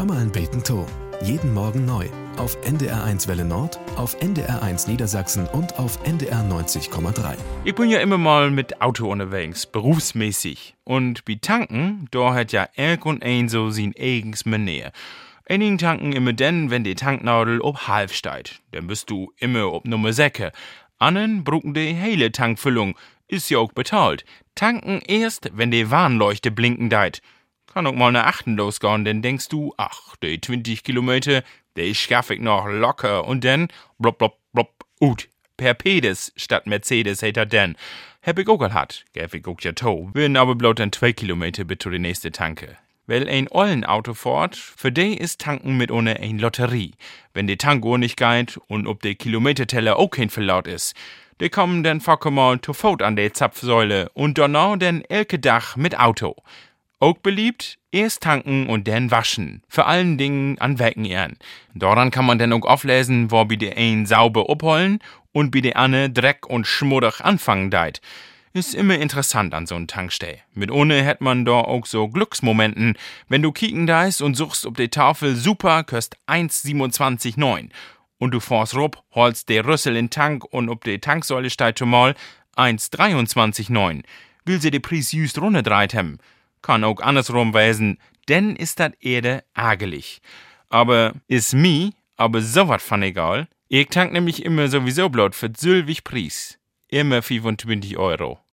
Hör mal ein Beten to. Jeden Morgen neu. Auf NDR1 Welle Nord, auf NDR1 Niedersachsen und auf NDR 90,3. Ich bin ja immer mal mit Auto unterwegs, berufsmäßig. Und bei Tanken, da hat ja elk und ein so sein eigens Manier. Einigen tanken immer dann, wenn die Tanknadel ob halb steigt. Dann bist du immer ob Nummer 6. Anderen brucken die hele Tankfüllung. Ist ja auch bezahlt. Tanken erst, wenn die Warnleuchte blinken deit. Kann auch mal nach 8 losgehen, dann denkst du, ach, die 20 Kilometer, die schaff ich noch locker. Und dann, blop, blop, blop, ut. Per Pedes statt Mercedes hätt er denn. Hab ich auch gehabt, gäf ich auch ja to. Würden aber bloß dann 2 Kilometer bis zu die nächste Tanke. Weil ein ollen Auto fährt, für die ist Tanken mit ohne ein Lotterie. Wenn die Tankuhr nicht geht und ob der Kilometerteller auch kein Verlaut ist, die kommen dann mal zu Fuß an der Zapfsäule und danach dann elke Dach mit Auto. Auch beliebt, erst tanken und dann waschen. Vor allen Dingen an Weckenehren. Daran kann man dann auch auflesen, wo bei der einen sauber abholen und bei der anderen Dreck und schmuddig anfangen deit. Ist immer interessant an so einem Tankstell. Mit ohne hätt man da auch so Glücksmomenten, wenn du kicken deist und suchst ob die Tafel super, kost 1,27,9. Und du fährst rup, holst der Rüssel in Tank und ob die Tanksäule steigt schon mal 1,23,9. Will sie die Preis just runterdreht haben. Kann auch andersrum wesen, denn ist dat Erde ärgerlich. Aber is mi, aber so wat von egal. Ich tank nämlich immer sowieso bloß für sylwig Preis. Immer 25 Euro.